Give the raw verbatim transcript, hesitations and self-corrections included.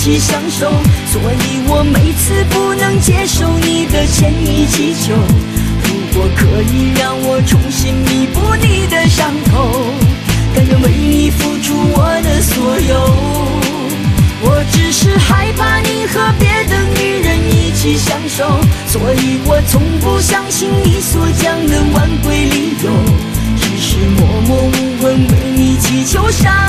起相守，所以我每次不能接受你的千亿祈求。如果可以让我重新弥补你的伤口，甘愿为你付出我的所有。我只是害怕你和别的女人一起相守，所以我从不相信你所讲的挽回理由，只是默默无闻为你祈求伤